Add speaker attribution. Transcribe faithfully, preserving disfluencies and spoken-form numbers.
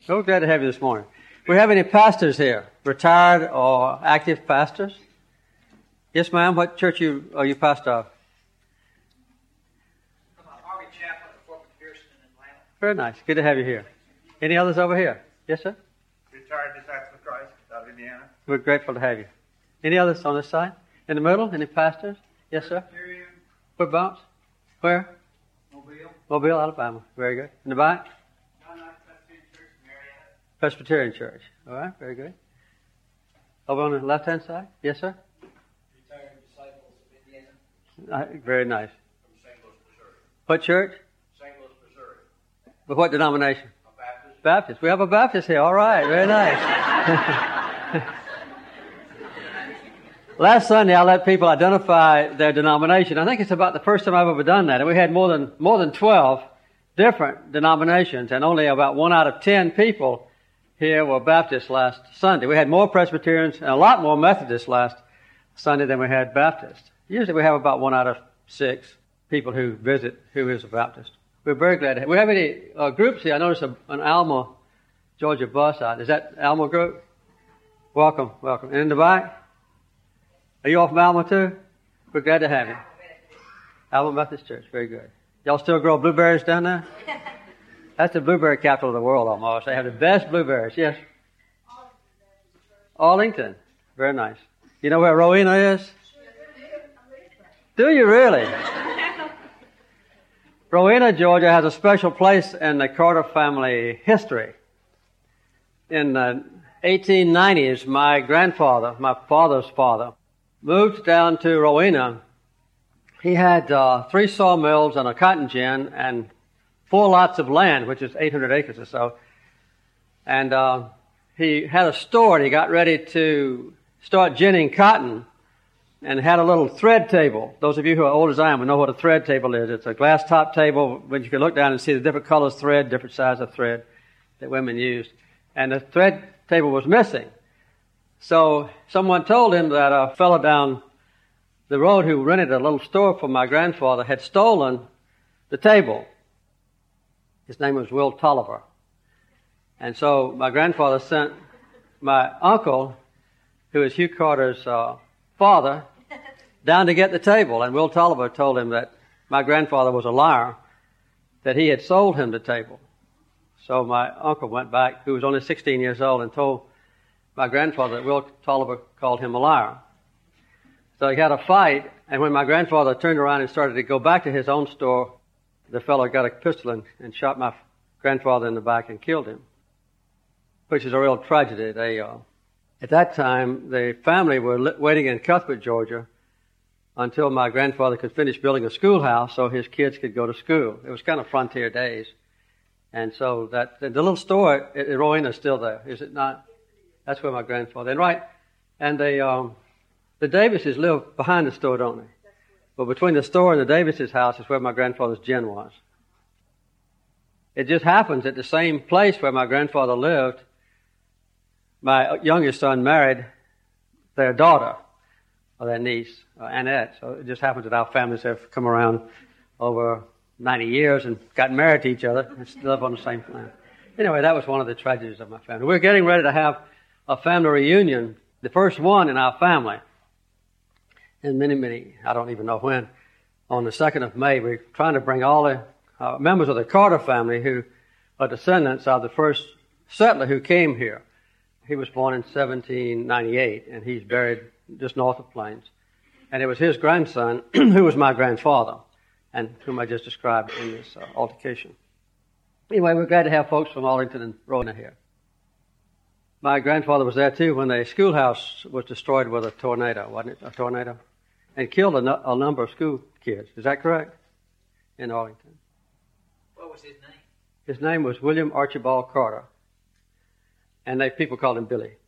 Speaker 1: So glad to have you this morning. Do we have any pastors here? Retired or active pastors? Yes, ma'am. What church you, are you pastor of?
Speaker 2: I'm a Harvey Chaplain at Fort McPherson in Atlanta.
Speaker 1: Very nice. Good to have you here. Any others over here? Yes, sir?
Speaker 3: Retired Disciple of Christ out of Indiana.
Speaker 1: We're grateful to have you. Any others on this side? In the middle? Any pastors? Yes, sir? Whereabouts? Where?
Speaker 2: Mobile.
Speaker 1: Mobile, Alabama. Very good. In the back? Presbyterian Church. All right, very good. Over on the left-hand side? Yes, sir?
Speaker 2: Retired Disciples of Indiana.
Speaker 1: Uh, very nice.
Speaker 2: From Saint Louis, Missouri.
Speaker 1: What church?
Speaker 2: Saint Louis, Missouri.
Speaker 1: With what denomination?
Speaker 2: A Baptist.
Speaker 1: Baptist. We have a Baptist here. All right, very nice. Last Sunday, I let people identify their denomination. I think it's about the first time I've ever done that. And we had more than more than twelve different denominations, and only about one out of ten people here were Baptists last Sunday. We had more Presbyterians and a lot more Methodists last Sunday than we had Baptists. Usually we have about one out of six people who visit who is a Baptist. We're very glad to have. We have any uh, groups here? I noticed a, an Alma, Georgia bus out. Is that Alma group? Welcome, welcome. And in the back? Are you all from Alma too? We're glad to have you. Alma Methodist Church, very good. Y'all still grow blueberries down there? That's the blueberry capital of the world almost. They have the best blueberries, yes. Arlington. Very nice. You know where Rowena is? Do you really? Rowena, Georgia has a special place in the Carter family history. In the eighteen nineties, my grandfather, my father's father, moved down to Rowena. He had uh, three sawmills and a cotton gin and four lots of land, which is eight hundred acres or so. And uh, he had a store, and he got ready to start ginning cotton and had a little thread table. Those of you who are old as I am will know what a thread table is. It's a glass top table when you can look down and see the different colors of thread, different size of thread that women used. And the thread table was missing. So someone told him that a fellow down the road who rented a little store for my grandfather had stolen the table. His name was Will Tolliver. And so my grandfather sent my uncle, who is Hugh Carter's uh, father, down to get the table. And Will Tolliver told him that my grandfather was a liar, that he had sold him the table. So my uncle went back, who was only sixteen years old, and told my grandfather that Will Tolliver called him a liar. So he had a fight, and when my grandfather turned around and started to go back to his own store, the fellow got a pistol and, and shot my grandfather in the back and killed him, which is a real tragedy. They, uh, at that time, the family were li- waiting in Cuthbert, Georgia, until my grandfather could finish building a schoolhouse so his kids could go to school. It was kind of frontier days. And so that the, the little store at Rowena is still there, is it not? That's where my grandfather, and right, and they, um, the Davises live behind the store, don't they? But between the store and the Davises' house is where my grandfather's gin was. It just happens at the same place where my grandfather lived, my youngest son married their daughter, or their niece, uh, Annette. So it just happens that our families have come around over ninety years and got married to each other and still live on the same plan. Anyway, that was one of the tragedies of my family. We're getting ready to have a family reunion, the first one in our family. And many, many, I don't even know when, on the second of May, we're trying to bring all the uh, members of the Carter family who are descendants of the first settler who came here. He was born in seventeen ninety-eight, and he's buried just north of Plains. And it was his grandson, who was my grandfather, and whom I just described in this uh, altercation. Anyway, we're glad to have folks from Arlington and Rowena here. My grandfather was there, too, when the schoolhouse was destroyed with a tornado, wasn't it? A tornado? And killed a, no- a number of school kids. Is that correct? In Arlington.
Speaker 2: What was his name?
Speaker 1: His name was William Archibald Carter. And they, people called him Billy.